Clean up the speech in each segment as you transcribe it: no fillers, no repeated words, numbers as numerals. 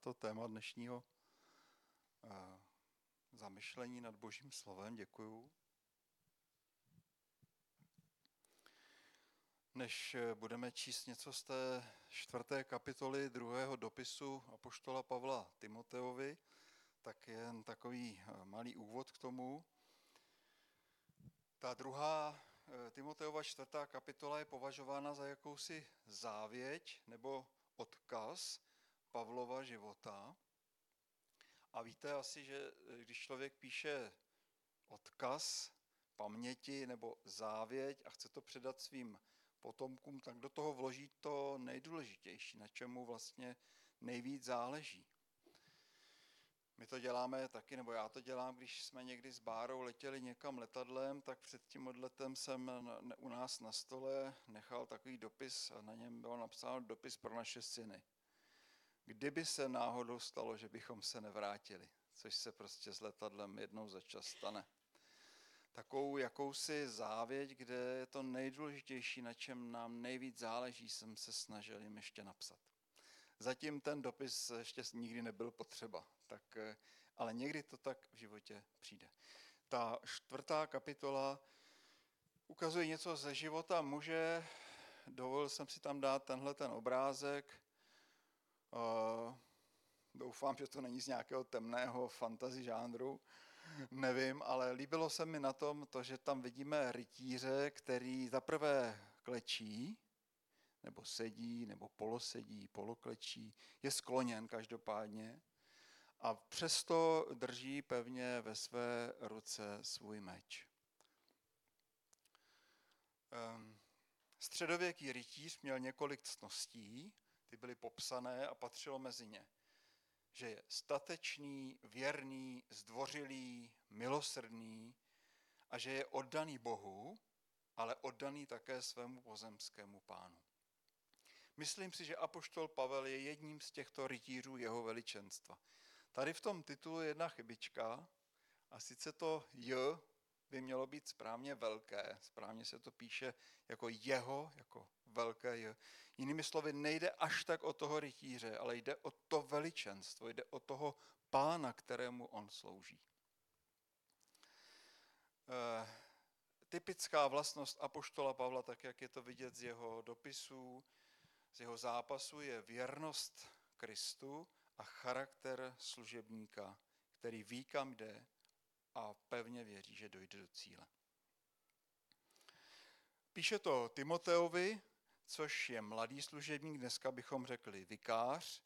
to téma dnešního zamyšlení nad Božím slovem. Děkuju. Než budeme číst něco z té 4. kapitoly 2. dopisu apoštola Pavla Timoteovi, tak jen takový malý úvod k tomu. Ta 2. Timoteova 4. kapitola je považována za jakousi závěť nebo odkaz Pavlova života. A víte asi, že když člověk píše odkaz paměti nebo závěť a chce to předat svým potomkům, tak do toho vloží to nejdůležitější, na čemu vlastně nejvíc záleží. My to děláme taky, nebo já to dělám, když jsme někdy s Bárou letěli někam letadlem, tak před tím odletem jsem u nás na stole nechal takový dopis a na něm bylo napsáno dopis pro naše syny. Kdyby se náhodou stalo, že bychom se nevrátili, což se prostě s letadlem jednou za čas stane. Takovou jakousi závěť, kde je to nejdůležitější, na čem nám nejvíc záleží, jsem se snažil jim ještě napsat. Zatím ten dopis ještě nikdy nebyl potřeba, ale někdy to tak v životě přijde. Ta 4. kapitola ukazuje něco ze života muže, dovolil jsem si tam dát tenhle ten obrázek. Doufám, že to není z nějakého temného fantasy žánru, nevím, ale líbilo se mi na tom to, že tam vidíme rytíře, který zaprvé klečí, nebo sedí, nebo polosedí, poloklečí, je skloněn každopádně a přesto drží pevně ve své ruce svůj meč. Středověký rytíř měl několik ctností, ty byly popsané a patřilo mezi ně, že je statečný, věrný, zdvořilý, milosrdný a že je oddaný Bohu, ale oddaný také svému pozemskému pánu. Myslím si, že apoštol Pavel je jedním z těchto rytířů jeho veličenstva. Tady v tom titulu je jedna chybička a sice to J by mělo být správně velké, správně se to píše jako jeho, jako velké J. Jinými slovy, nejde až tak o toho rytíře, ale jde o to veličenstvo, jde o toho pána, kterému on slouží. Typická vlastnost apoštola Pavla, tak jak je to vidět z jeho dopisů, z jeho zápasu, je věrnost Kristu a charakter služebníka, který ví, kam jde a pevně věří, že dojde do cíle. Píše to Timoteovi, což je mladý služebník, dneska bychom řekli vikář,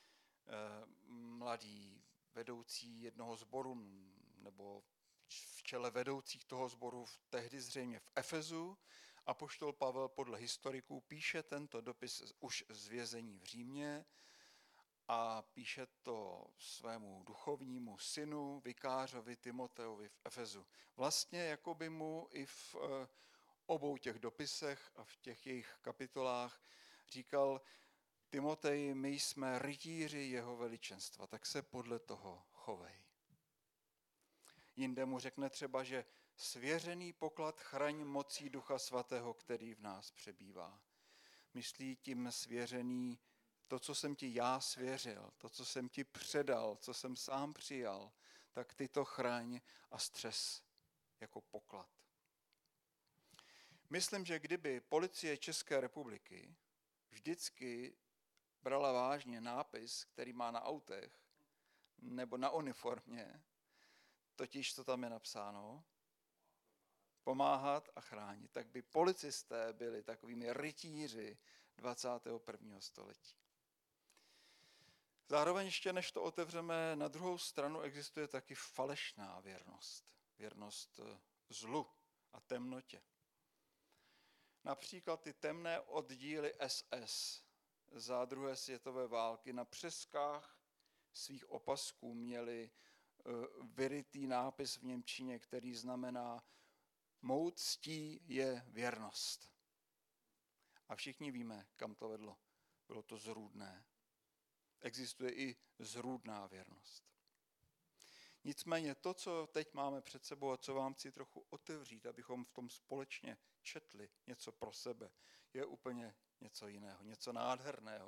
mladý vedoucí jednoho sboru, nebo v čele vedoucích toho sboru tehdy zřejmě v Efezu. Apoštol Pavel podle historiků píše tento dopis už z vězení v Římě a píše to svému duchovnímu synu, vikářovi Timoteovi v Efezu. Vlastně jako by mu i v obou těch dopisech a v těch jejich kapitolách říkal: Timotej, my jsme rytíři jeho veličenstva, tak se podle toho chovej. Jinde mu řekne třeba, že svěřený poklad chraň mocí Ducha Svatého, který v nás přebývá. Myslí tím svěřený to, co jsem ti já svěřil, to, co jsem ti předal, co jsem sám přijal, tak ty to chraň a střes jako poklad. Myslím, že kdyby policie České republiky vždycky brala vážně nápis, který má na autech nebo na uniformě, totiž to tam je napsáno, pomáhat a chránit, tak by policisté byli takovými rytíři 21. století. Zároveň ještě než to otevřeme, na druhou stranu existuje taky falešná věrnost. Věrnost zlu a temnotě. Například ty temné oddíly SS za druhé světové války na přeskách svých opasků měli vyrytý nápis v němčině, který znamená mou ctí je věrnost. A všichni víme, kam to vedlo. Bylo to zrůdné. Existuje i zrůdná věrnost. Nicméně to, co teď máme před sebou a co vám chci trochu otevřít, abychom v tom společně četli něco pro sebe, je úplně něco jiného, něco nádherného,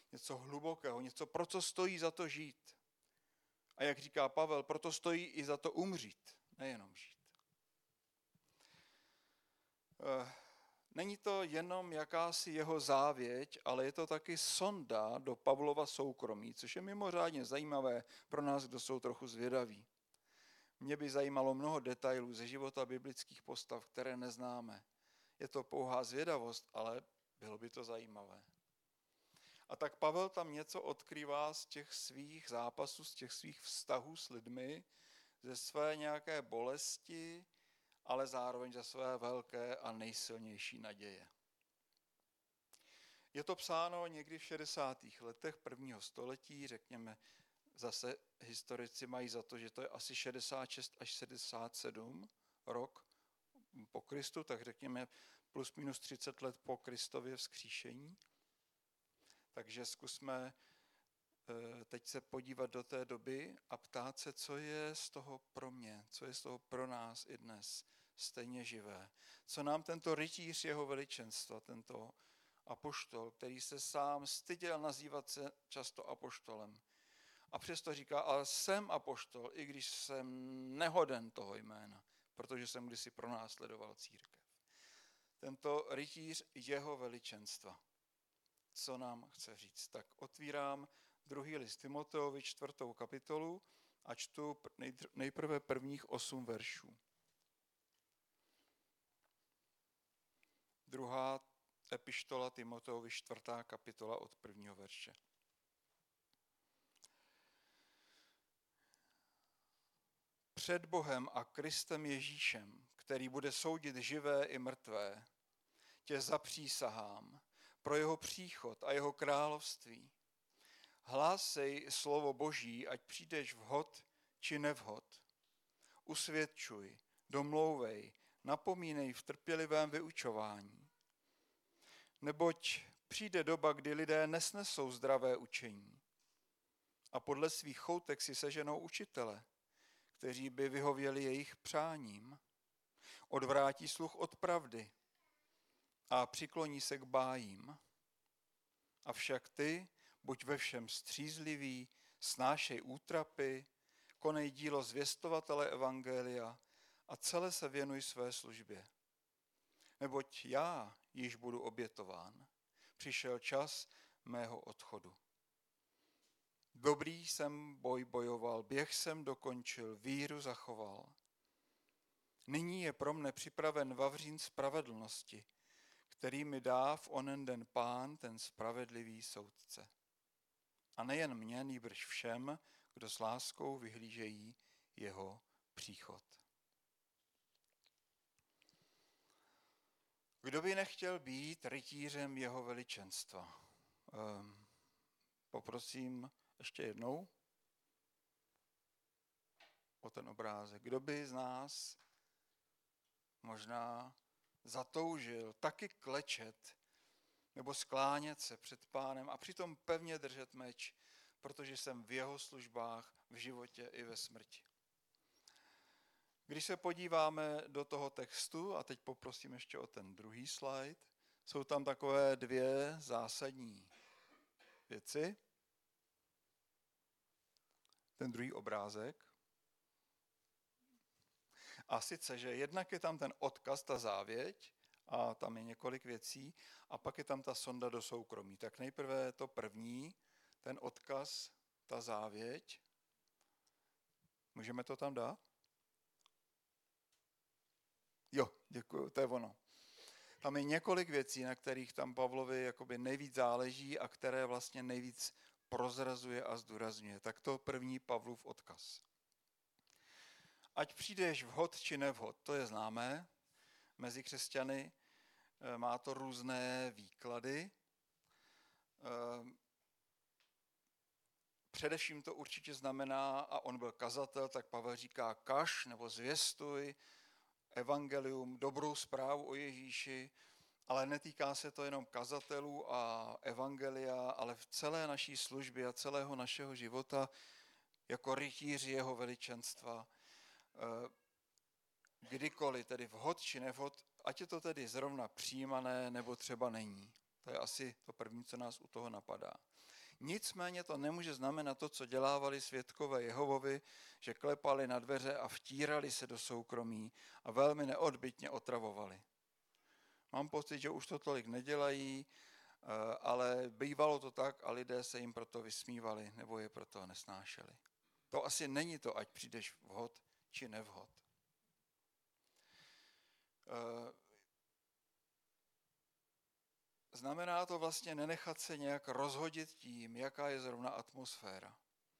něco hlubokého, něco, pro co stojí za to žít. A jak říká Pavel, proto stojí i za to umřít, nejenom žít. Není to jenom jakási jeho závěť, ale je to taky sonda do Pavlova soukromí, což je mimořádně zajímavé pro nás, kdo jsou trochu zvědaví. Mě by zajímalo mnoho detailů ze života biblických postav, které neznáme. Je to pouhá zvědavost, ale bylo by to zajímavé. A tak Pavel tam něco odkrývá z těch svých zápasů, z těch svých vztahů s lidmi, ze své nějaké bolesti, ale zároveň ze své velké a nejsilnější naděje. Je to psáno někdy v 60. letech prvního století, řekněme, zase historici mají za to, že to je asi 66 až 77 rok po Kristu, tak řekněme plus minus 30 let po Kristově vzkříšení. Takže zkusme teď se podívat do té doby a ptát se, co je z toho pro mě, co je z toho pro nás i dnes stejně živé. Co nám tento rytíř jeho veličenstva, tento apoštol, který se sám styděl nazývat se často apoštolem. A přesto říká, ale jsem apoštol, i když jsem nehoden toho jména, protože jsem kdysi pronásledoval církev. Tento rytíř jeho veličenstva. Co nám chce říct? Tak otvírám 2. list Timoteovi 4. kapitolu a čtu nejprve prvních 8 veršů. 2. epištola Timoteovi 4. kapitola od 1. verše. Před Bohem a Kristem Ježíšem, který bude soudit živé i mrtvé, tě zapřísahám pro jeho příchod a jeho království. Hlásej slovo Boží, ať přijdeš vhod či nevhod. Usvědčuj, domlouvej, napomínej v trpělivém vyučování. Neboť přijde doba, kdy lidé nesnesou zdravé učení a podle svých choutek si seženou učitele, kteří by vyhověli jejich přáním. Odvrátí sluch od pravdy a přikloní se k bájím. Avšak ty, buď ve všem střízlivý, snášej útrapy, konej dílo zvěstovatele evangelia a celé se věnuj své službě. Neboť já již budu obětován. Přišel čas mého odchodu. Dobrý jsem boj bojoval, běh jsem dokončil, víru zachoval. Nyní je pro mne připraven vavřín spravedlnosti, který mi dá v onen den Pán, ten spravedlivý soudce. A nejen mně, nýbrž všem, kdo s láskou vyhlížejí jeho příchod. Kdo by nechtěl být rytířem jeho veličenstva? Poprosím ještě jednou o ten obrázek. Kdo by z nás možná zatoužil taky klečet nebo sklánět se před Pánem a přitom pevně držet meč, protože jsem v jeho službách v životě i ve smrti. Když se podíváme do toho textu, a teď poprosím ještě o ten druhý slide, jsou tam takové 2 zásadní věci. Ten druhý obrázek. A sice, že jednak je tam ten odkaz, ta závěť, a tam je několik věcí, a pak je tam ta sonda do soukromí. Tak nejprve to první, ten odkaz, ta závěť. Můžeme to tam dát? Jo, děkuji, to je ono. Tam je několik věcí, na kterých tam Pavlovi jakoby nejvíc záleží a které vlastně nejvíc prozrazuje a zdůrazňuje. Tak to první Pavlův odkaz. Ať přijdeš vhod či nevhod, to je známé mezi křesťany, má to různé výklady. Především to určitě znamená, a on byl kazatel, tak Pavel říká kaž nebo zvěstuj evangelium, dobrou zprávu o Ježíši, ale netýká se to jenom kazatelů a evangelia, ale v celé naší službě a celého našeho života jako rytíři jeho veličenstva. Kdykoliv, tedy vhod či nevhod, ať je to tedy zrovna přijímané, nebo třeba není. To je asi to první, co nás u toho napadá. Nicméně to nemůže znamenat to, co dělávali svědkové Jehovovi, že klepali na dveře a vtírali se do soukromí a velmi neodbytně otravovali. Mám pocit, že už to tolik nedělají, ale bývalo to tak a lidé se jim proto vysmívali nebo je proto nesnášeli. To asi není to, ať přijdeš vhod či nevhod. Znamená to vlastně nenechat se nějak rozhodit tím, jaká je zrovna atmosféra.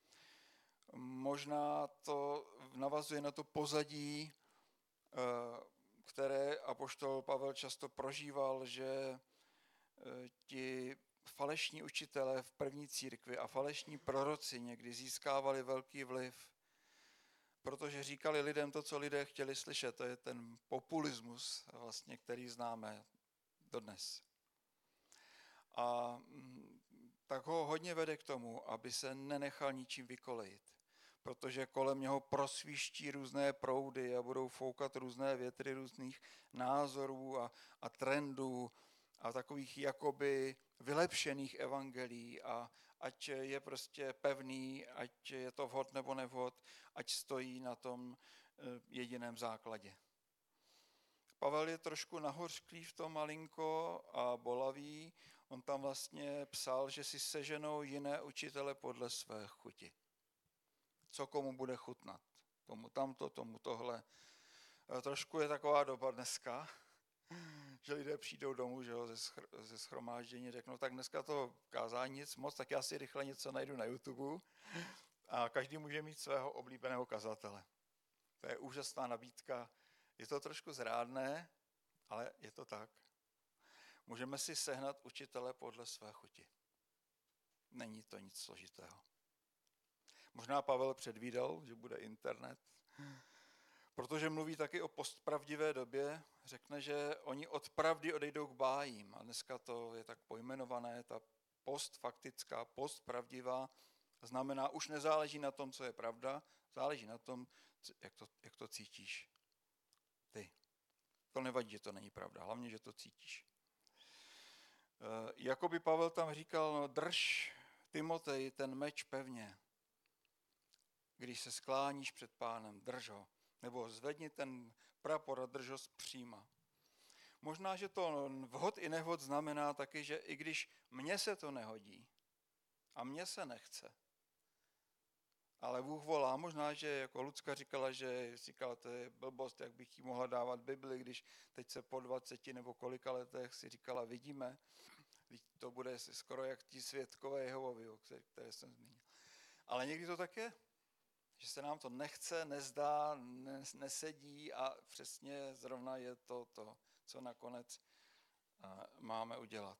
Možná to navazuje na to pozadí, které apoštol Pavel často prožíval, že ti falešní učitelé v první církvi a falešní proroci někdy získávali velký vliv, protože říkali lidem to, co lidé chtěli slyšet. To je ten populismus, vlastně, který známe dodnes. A tak ho hodně vede k tomu, aby se nenechal ničím vykolejit, protože kolem něho prosvíští různé proudy a budou foukat různé větry různých názorů a trendů a takových jakoby vylepšených evangelií a ať je prostě pevný, ať je to vhod nebo nevhod, ať stojí na tom jediném základě. Pavel je trošku nahořklý v tom malinko a bolavý. On tam vlastně psal, že si seženou jiné učitele podle své chuti. Co komu bude chutnat. Tomu tamto, tomu tohle. Trošku je taková doba dneska, že lidé přijdou domů, že jo, ze shromáždění, řeknou, tak dneska to kázání nic moc, tak já si rychle něco najdu na YouTube a každý může mít svého oblíbeného kazatele. To je úžasná nabídka. Je to trošku zrádné, ale je to tak. Můžeme si sehnat učitele podle své chuti. Není to nic složitého. Možná Pavel předvídal, že bude internet, protože mluví taky o postpravdivé době, řekne, že oni od pravdy odejdou k bájím. A dneska to je tak pojmenované, ta postfaktická, postpravdivá, znamená, už nezáleží na tom, co je pravda, záleží na tom, jak to cítíš ty. To nevadí, že to není pravda, hlavně, že to cítíš. Jakoby Pavel tam říkal, no, drž, Timotej, ten meč pevně. Když se skláníš před Pánem, drž ho. Nebo zvedni ten prapor a drž ho zpříma. Možná, že to vhod i nevhod znamená taky, že i když mně se to nehodí a mně se nechce, ale Bůh volá, možná, že jako Lucka říkala, to je blbost, jak bych jí mohla dávat Bibli, když teď se po 20 nebo kolika letech si říkala, vidíme, to bude skoro jak ti svědkové Jehovovi, které jsem zmínil. Ale někdy to tak je, že se nám to nechce, nezdá, nesedí a přesně zrovna je to, co nakonec máme udělat.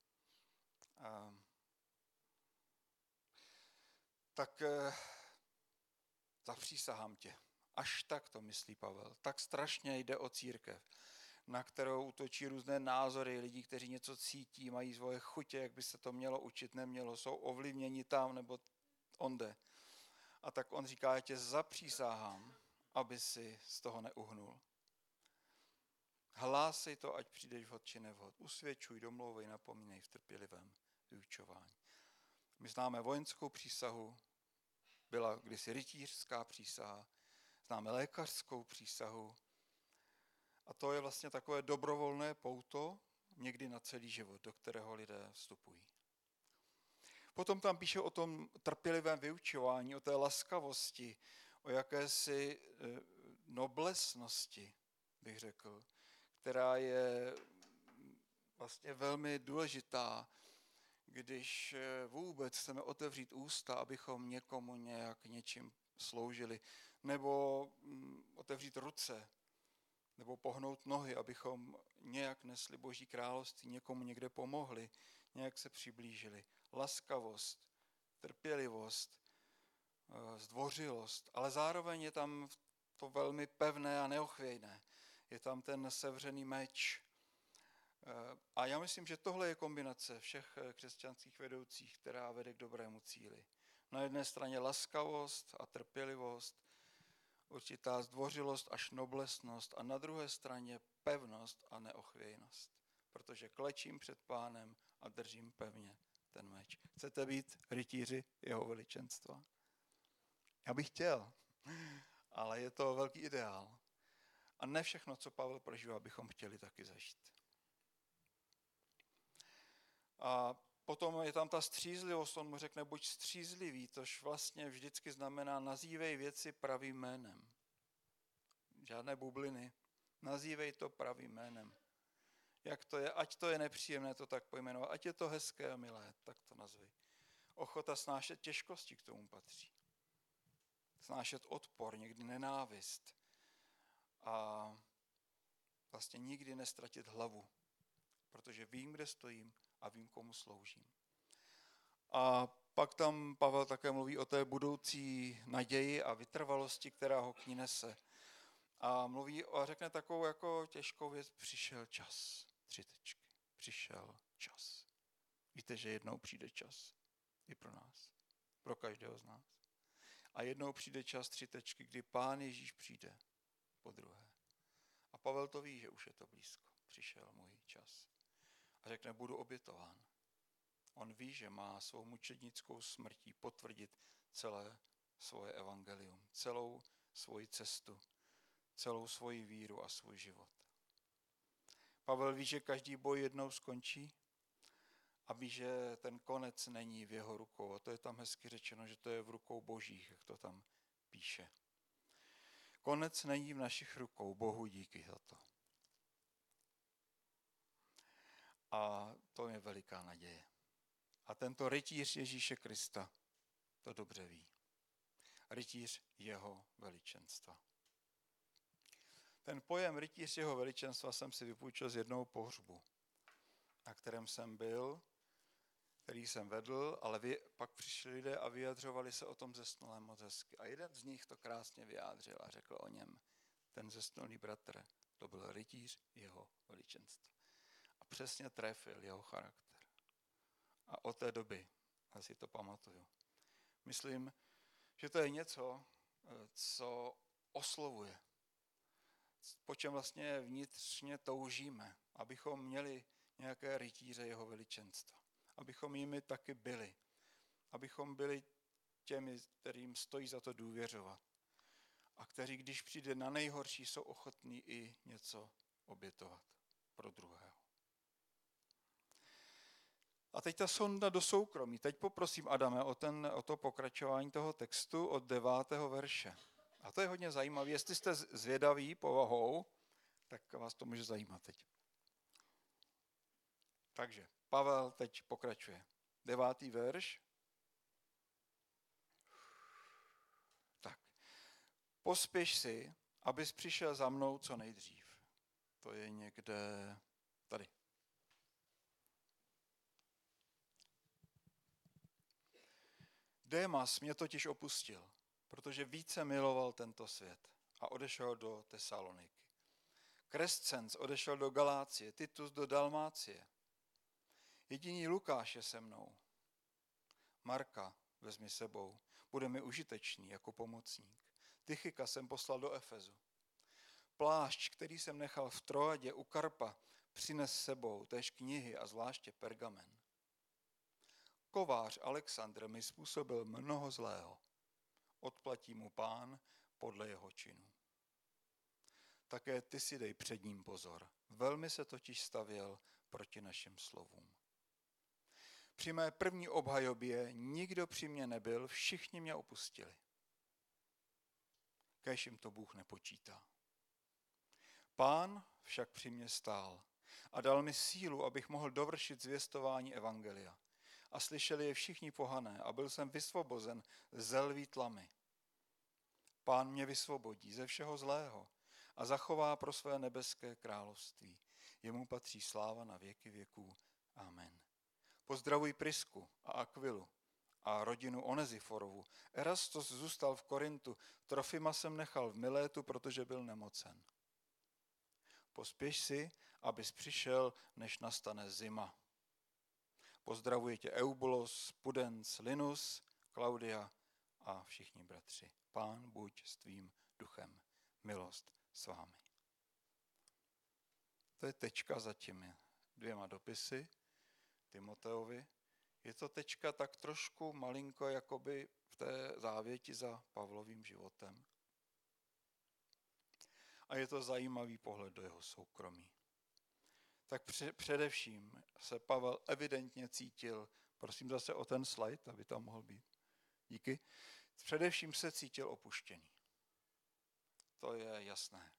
Tak zapřísahám tě. Až tak to myslí Pavel. Tak strašně jde o církev, na kterou útočí různé názory lidí, kteří něco cítí, mají svoje chutě, jak by se to mělo učit, nemělo, jsou ovlivněni tam nebo onde. A tak on říká, já tě zapřísahám, aby si z toho neuhnul. Hlásej to, ať přijdeš vhod či nevhod. Usvědčuj, domlouvej, napomínej v trpělivém vyučování. My známe vojenskou přísahu, byla kdysi rytířská přísaha, známe lékařskou přísahu a to je vlastně takové dobrovolné pouto, někdy na celý život, do kterého lidé vstupují. Potom tam píše o tom trpělivém vyučování, o té laskavosti, o jakési noblesnosti, bych řekl, která je vlastně velmi důležitá, když vůbec chceme otevřít ústa, abychom někomu nějak něčím sloužili, nebo otevřít ruce, nebo pohnout nohy, abychom nějak nesli Boží království, někomu někde pomohli, nějak se přiblížili. Laskavost, trpělivost, zdvořilost, ale zároveň je tam to velmi pevné a neochvějné. Je tam ten sevřený meč. A já myslím, že tohle je kombinace všech křesťanských vedoucích, která vede k dobrému cíli. Na jedné straně laskavost a trpělivost, určitá zdvořilost až noblesnost a na druhé straně pevnost a neochvějnost. Protože klečím před Pánem a držím pevně ten meč. Chcete být rytíři jeho veličenstva? Já bych chtěl, ale je to velký ideál. A ne všechno, co Pavel prožívá, bychom chtěli taky zažít. A potom je tam ta střízlivost, on mu řekne, buď střízlivý, tož vlastně vždycky znamená nazývej věci pravým jménem. Žádné bubliny. Nazývej to pravým jménem. Jak to je, ať to je nepříjemné to tak pojmenovat, ať je to hezké a milé, tak to nazvi. Ochota snášet těžkosti k tomu patří. Snášet odpor, někdy nenávist. A vlastně nikdy nestratit hlavu, protože vím, kde stojím a vím, komu sloužím. A pak tam Pavel také mluví o té budoucí naději a vytrvalosti, která ho k ní nese. A mluví a řekne takovou jako těžkou věc, přišel čas. 3 tečky. Přišel čas. Víte, že jednou přijde čas. I pro nás. Pro každého z nás. A jednou přijde čas 3 tečky, kdy Pán Ježíš přijde podruhé. A Pavel to ví, že už je to blízko. Přišel můj čas. A řekne, budu obětován. On ví, že má svou mučednickou smrtí potvrdit celé svoje evangelium, celou svoji cestu, celou svoji víru a svůj život. Pavel ví, že každý boj jednou skončí a ví, že ten konec není v jeho rukou. A to je tam hezky řečeno, že to je v rukou Božích, jak to tam píše. Konec není v našich rukou, Bohu díky za to. A to je veliká naděje. A tento rytíř Ježíše Krista to dobře ví. Rytíř jeho veličenstva. Ten pojem rytíř jeho veličenstva jsem si vypůjčil z jednoho pohřbu, na kterém jsem byl, který jsem vedl, ale pak přišli lidé a vyjadřovali se o tom zesnulém moc hezky. A jeden z nich to krásně vyjádřil a řekl o něm, ten zesnulý bratr, to byl rytíř jeho veličenstva. A přesně trefil jeho charakter. A od té doby, asi to pamatuju, myslím, že to je něco, co oslovuje, po čem vlastně vnitřně toužíme, abychom měli nějaké rytíře jeho veličenstva. Abychom jimi taky byli. Abychom byli těmi, kterým stojí za to důvěřovat. A kteří, když přijde na nejhorší, jsou ochotní i něco obětovat pro druhého. A teď ta sonda do soukromí. Teď poprosím Adame o to pokračování toho textu od 9. verše. A to je hodně zajímavé. Jestli jste zvědaví povahou, tak vás to může zajímat teď. Takže Pavel teď pokračuje. 9. verš. Tak. Pospěš si, abys přišel za mnou co nejdřív. To je někde tady. Démas mě totiž opustil, protože miloval tento svět a odešel do Tesaloniky. Krescens odešel do Galácie, Titus do Dalmácie. Jediný Lukáš je se mnou. Marka vezmi sebou, bude mi užitečný jako pomocník. Tychika jsem poslal do Efezu. Plášť, který jsem nechal v Troadě u Karpa, přines sebou též knihy a zvláště pergamen. Kovář Alexandr mi způsobil mnoho zlého. Odplatí mu Pán podle jeho činů. Také ty si dej před ním pozor. Velmi se totiž stavěl proti našim slovům. Při mé první obhajobě nikdo při mě nebyl, všichni mě opustili. Kéž jim to Bůh nepočítá. Pán však při mě stál a dal mi sílu, abych mohl dovršit zvěstování evangelia. A slyšeli je všichni pohané a byl jsem vysvobozen ze lví tlamy. Pán mě vysvobodí ze všeho zlého a zachová pro své nebeské království. Jemu patří sláva na věky věků. Amen. Pozdravuj Prisku a Akvilu a rodinu Oneziforovu. Erastos zůstal v Korintu, Trofima jsem nechal v Milétu, protože byl nemocen. Pospěš si, abys přišel, než nastane zima. Pozdravuje tě Eubulos, Pudens, Linus, Klaudia a všichni bratři. Pán buď s tvým duchem. Milost s vámi. To je tečka za těmi 2 dopisy Timoteovi, Je to tečka tak trošku malinko jakoby v té závěti za Pavlovým životem. A je to zajímavý pohled do jeho soukromí. Tak především se Pavel evidentně cítil, prosím zase o ten slide, aby tam mohl být. Díky. Především se cítil opuštěný. To je jasné.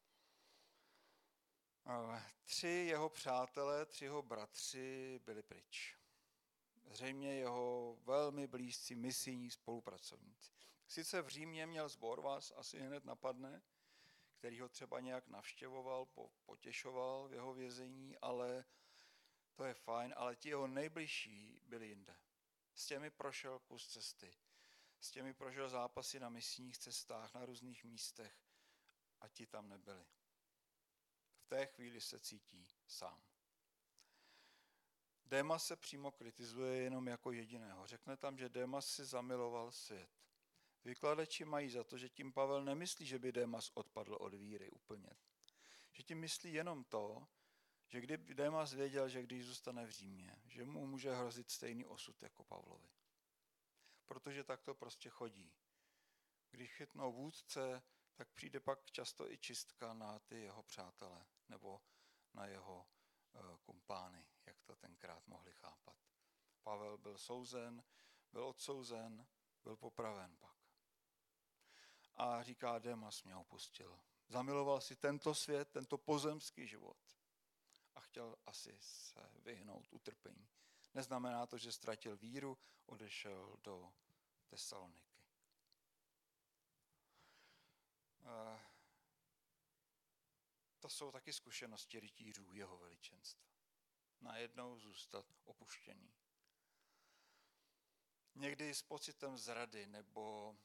3 jeho přátelé, 3 jeho bratři byli pryč. Zřejmě jeho velmi blízcí misijní spolupracovníci. Sice v Římě měl sbor, vás asi hned napadne, který ho třeba nějak navštěvoval, potěšoval v jeho vězení, ale to je fajn, ale ti jeho nejbližší byli jinde. S těmi prošel kus cesty. S těmi prožil zápasy na misijních cestách na různých místech a ti tam nebyli. V té chvíli se cítí sám. Démas se přímo kritizuje jenom jako jediného. Řekne tam, že Démas si zamiloval svět. Vykladači mají za to, že tím Pavel nemyslí, že by Démas odpadl od víry úplně. Že tím myslí jenom to, že kdyby Démas věděl, že když zůstane v Římě, že mu může hrozit stejný osud jako Pavlovi. Protože tak to prostě chodí. Když chytnou vůdce, tak přijde pak často i čistka na ty jeho přátele nebo na jeho kumpány, jak to tenkrát mohli chápat. Pavel byl souzen, byl odsouzen, byl popraven pak. A říká, Démas mě opustil. Zamiloval si tento svět, tento pozemský život a chtěl asi se vyhnout utrpení. Neznamená to, že ztratil víru, odešel do Tesaloniky. To jsou taky zkušenosti rytířů jeho veličenstva. Najednou zůstat opuštěný. Někdy s pocitem zrady nebo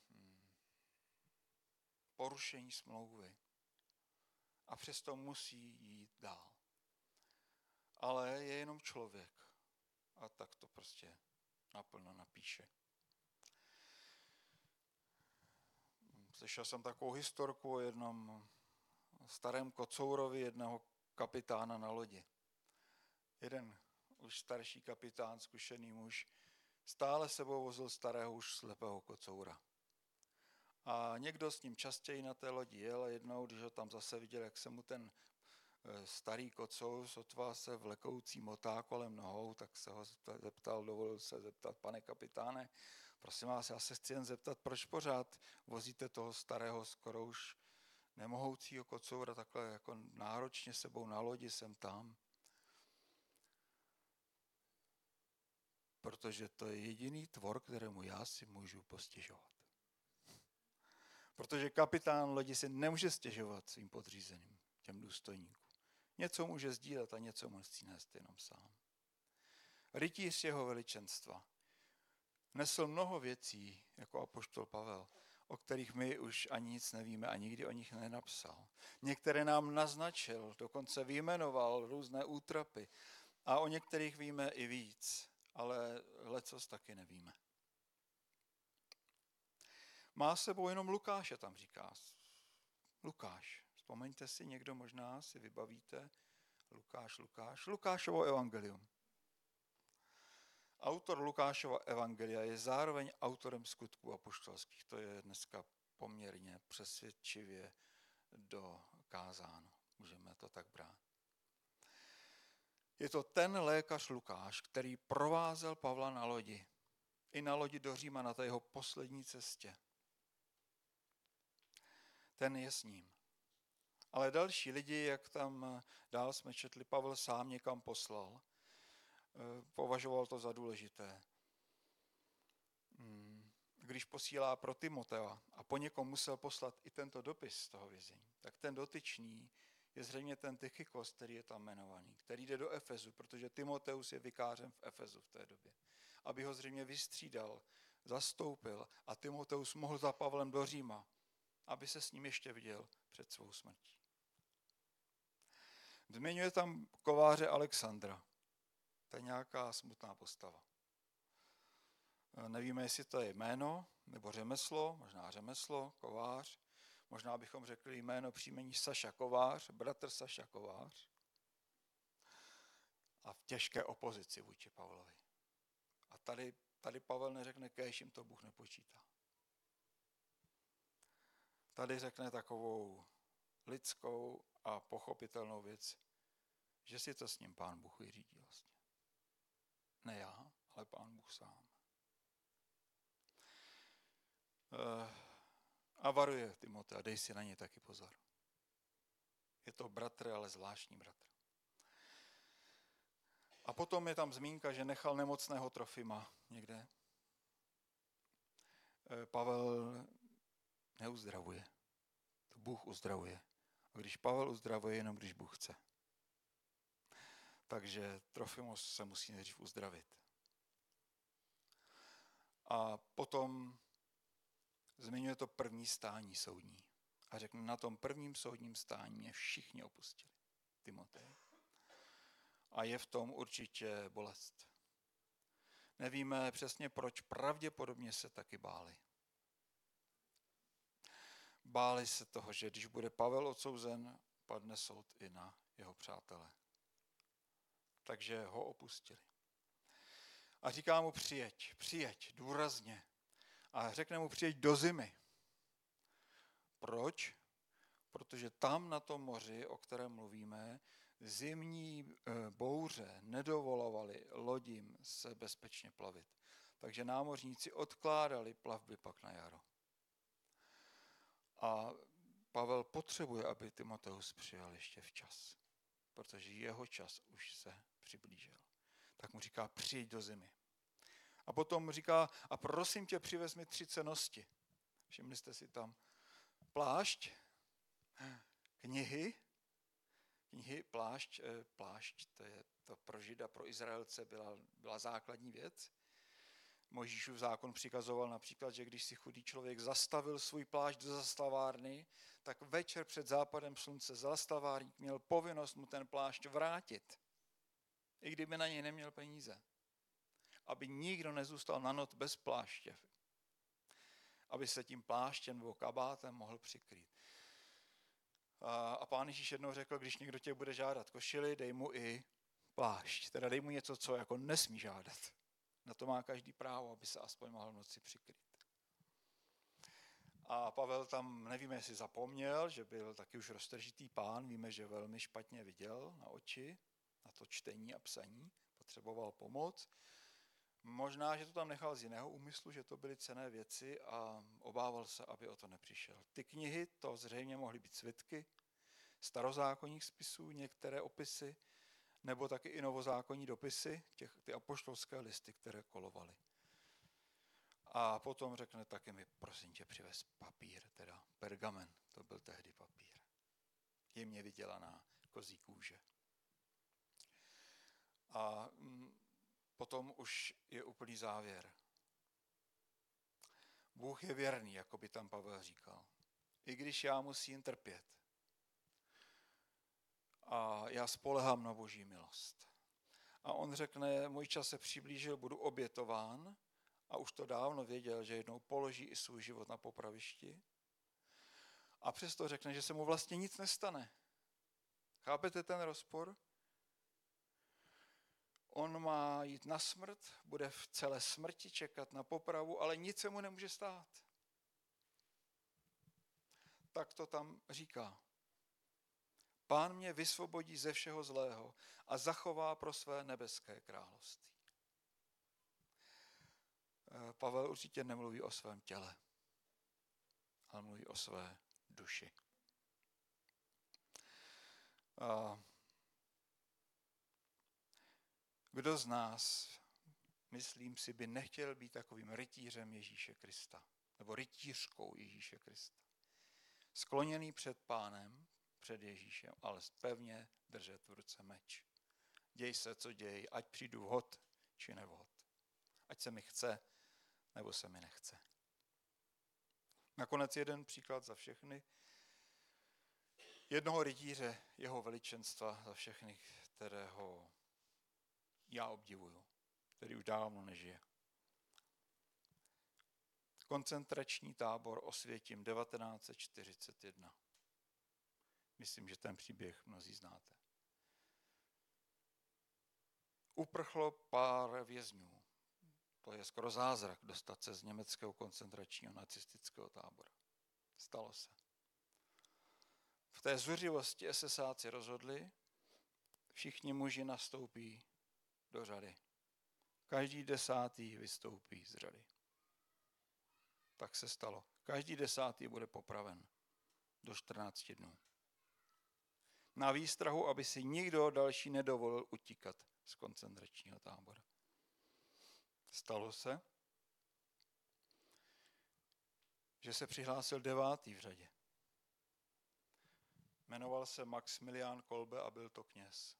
porušení smlouvy. A přesto musí jít dál. Ale je jenom člověk. A tak to prostě naplno napíše. Slyšel jsem takovou historku o jednom starém kocourovi, jednoho kapitána na lodi. Jeden už starší kapitán, zkušený muž, stále sebou vozil starého už slepého kocoura. A někdo s ním častěji na té lodi jel a jednou, když ho tam zase viděl, jak se mu ten starý kocour sotva se vlekoucí motá kolem nohou, tak se ho zeptal, dovolil se zeptat, pane kapitáne, prosím vás, já se chci jen zeptat, proč pořád vozíte toho starého, skoro už nemohoucího kocoura takhle jako náročně sebou na lodi sem tam? Protože to je jediný tvor, kterému já si můžu postěžovat. Protože kapitán lodi si nemůže stěžovat svým podřízeným, těm důstojníkům. Něco může sdílet a něco musí nést jenom sám. Rytíř jeho veličenstva nesl mnoho věcí, jako apoštol Pavel, o kterých my už ani nic nevíme a nikdy o nich nenapsal. Některé nám naznačil, dokonce vyjmenoval různé útrapy a o některých víme i víc, ale lecos taky nevíme. Má s sebou jenom Lukáše, tam říká. Lukáš. Vzpomeňte si, někdo možná si vybavíte. Lukášovo evangelium. Autor Lukášova evangelia je zároveň autorem skutků apoštolských. To je dneska poměrně přesvědčivě dokázáno. Můžeme to tak brát. Je to ten lékař Lukáš, který provázel Pavla na lodi. I na lodi do Říma na té jeho poslední cestě. Ten je s ním. Ale další lidi, jak tam dál jsme četli, Pavel sám někam poslal. Považoval to za důležité. Když posílá pro Timotea a po někom musel poslat i tento dopis z toho vězení, tak ten dotyčný je zřejmě ten Tychikos, který je tam jmenovaný, který jde do Efezu, protože Timoteus je vikářem v Efezu v té době. Aby ho zřejmě vystřídal, zastoupil a Timoteus mohl za Pavlem do Říma, aby se s ním ještě viděl před svou smrtí. Zmiňuje tam kováře Alexandra. To je nějaká smutná postava. Nevíme, jestli to je jméno nebo řemeslo, možná řemeslo, kovář. Možná bychom řekli jméno příjmení Saša Kovář, bratr Saša Kovář. A v těžké opozici vůči Pavlovi. A tady Pavel neřekne, kéž jim to Bůh nepočítá. Tady řekne takovou lidskou a pochopitelnou věc, že si to s ním Pán Bůh vyřídí vlastně. Ne já, ale Pán Bůh sám. A varuje Timotea, dej si na ně taky pozor. Je to bratr, ale zvláštní bratr. A potom je tam zmínka, že nechal nemocného Trofima někde. Pavel neuzdravuje. To Bůh uzdravuje. A když Pavel uzdravuje, jenom když Bůh chce. Takže Trofimos se musí nejdřív uzdravit. A potom zmiňuje to první stání soudní. A řekne, na tom prvním soudním stání mě všichni opustili. Timotej. A je v tom určitě bolest. Nevíme přesně proč, pravděpodobně se taky báli. Báli se toho, že když bude Pavel odsouzen, padne soud i na jeho přátele. Takže ho opustili. A říká mu přijeď, důrazně. A řekne mu přijeď do zimy. Proč? Protože tam na tom moři, o kterém mluvíme, zimní bouře nedovolovaly lodím se bezpečně plavit. Takže námořníci odkládali plavby pak na jaro. A Pavel potřebuje, aby Timoteus přijel ještě včas, protože jeho čas už se přiblížil. Tak mu říká, přijď do zimy. A potom mu říká, a prosím tě, přivez mi 3 cennosti. Všimli jste si tam plášť, knihy, plášť, to pro Žida, pro Izraelce byla základní věc. Mojžíšův zákon přikazoval například, že když si chudý člověk zastavil svůj plášť do zastavárny, tak večer před západem slunce zastavárník měl povinnost mu ten plášť vrátit, i kdyby na něj neměl peníze. Aby nikdo nezůstal na noc bez pláště. Aby se tím pláštěm nebo kabátem mohl přikrýt. A Pán Ježíš jednou řekl, když někdo tě bude žádat košili, dej mu i plášť. Teda dej mu něco, co jako nesmí žádat. Na to má každý právo, aby se aspoň mohl v noci přikrýt. A Pavel tam, nevíme, jestli zapomněl, že byl taky už roztržitý pán, víme, že velmi špatně viděl na oči, na to čtení a psaní, potřeboval pomoc. Možná, že to tam nechal z jiného úmyslu, že to byly cenné věci a obával se, aby o to nepřišel. Ty knihy, to zřejmě mohly být svitky, starozákonních spisů, některé opisy, nebo taky i novozákonní dopisy, ty apoštolské listy, které kolovaly. A potom řekne taky mi, prosím tě, přivez papír, teda pergamen, to byl tehdy papír. Jemně vydělaná kozí kůže. A potom už je úplný závěr. Bůh je věrný, jako by tam Pavel říkal. I když já musím trpět. A já spolehám na Boží milost. A on řekne, můj čas se přiblížil, budu obětován. A už to dávno věděl, že jednou položí i svůj život na popravišti. A přesto řekne, že se mu vlastně nic nestane. Chápete ten rozpor? On má jít na smrt, bude v celé smrti čekat na popravu, ale nic se mu nemůže stát. Tak to tam říká. Pán mě vysvobodí ze všeho zlého a zachová pro své nebeské království. Pavel určitě nemluví o svém těle, ale mluví o své duši. Kdo z nás, myslím si, by nechtěl být takovým rytířem Ježíše Krista, nebo rytířkou Ježíše Krista. Skloněný před Pánem, před Ježíšem, ale pevně držet v ruce meč. Děj se, co děj, ať přijdu vhod, či nevhod. Ať se mi chce, nebo se mi nechce. Nakonec jeden příklad za všechny. Jednoho rytíře, jeho veličenstva za všechny, kterého já obdivuju, který už dávno nežije. Koncentrační tábor Osvětim 1941. Myslím, že ten příběh mnozí znáte. Uprchlo pár vězňů. To je skoro zázrak dostat se z německého koncentračního nacistického tábora. Stalo se. V té zuřivosti SSáci rozhodli, všichni muži nastoupí do řady. Každý 10. vystoupí z řady. Tak se stalo. Každý 10. bude popraven do 14 dnů. Na výstrahu, aby si nikdo další nedovolil utíkat z koncentračního tábora. Stalo se, že se přihlásil 9. v řadě. Jmenoval se Maximilian Kolbe a byl to kněz.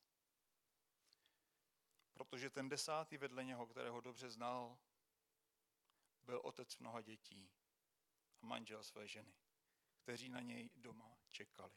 Protože ten 10. vedle něho, kterého dobře znal, byl otec mnoha dětí a manžel své ženy, kteří na něj doma čekali.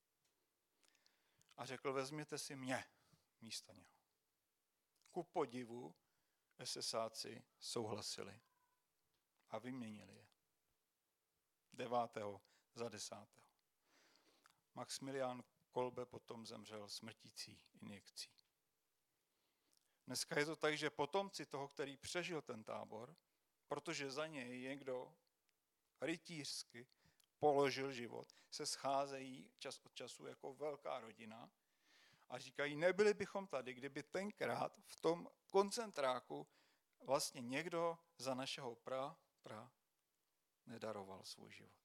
A řekl, vezměte si mě místo něho. Ku podivu SSáci souhlasili a vyměnili je. 9. za 10. Maximilian Kolbe potom zemřel smrtící injekcí. Dneska je to tak, že potomci toho, který přežil ten tábor, protože za něj někdo rytířsky položil život, se scházejí čas od času jako velká rodina a říkají, nebyli bychom tady, kdyby tenkrát v tom koncentráku vlastně někdo za našeho pra nedaroval svůj život.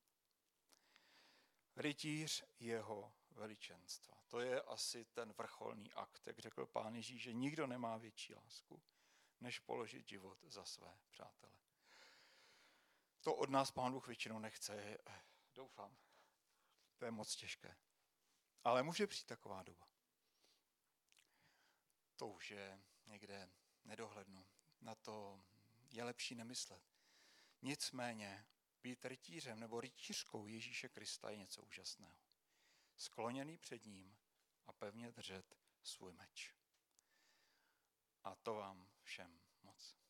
Rytíř jeho veličenstva. To je asi ten vrcholný akt, jak řekl Pán Ježíš, že nikdo nemá větší lásku, než položit život za své přátele. To od nás Pán Bůh většinou nechce, doufám. To je moc těžké. Ale může přijít taková doba. To už je někde nedohlednu. Na to je lepší nemyslet. Nicméně být rytířem nebo rytířkou Ježíše Krista je něco úžasného. Skloněný před ním a pevně držet svůj meč. A to vám všem moc.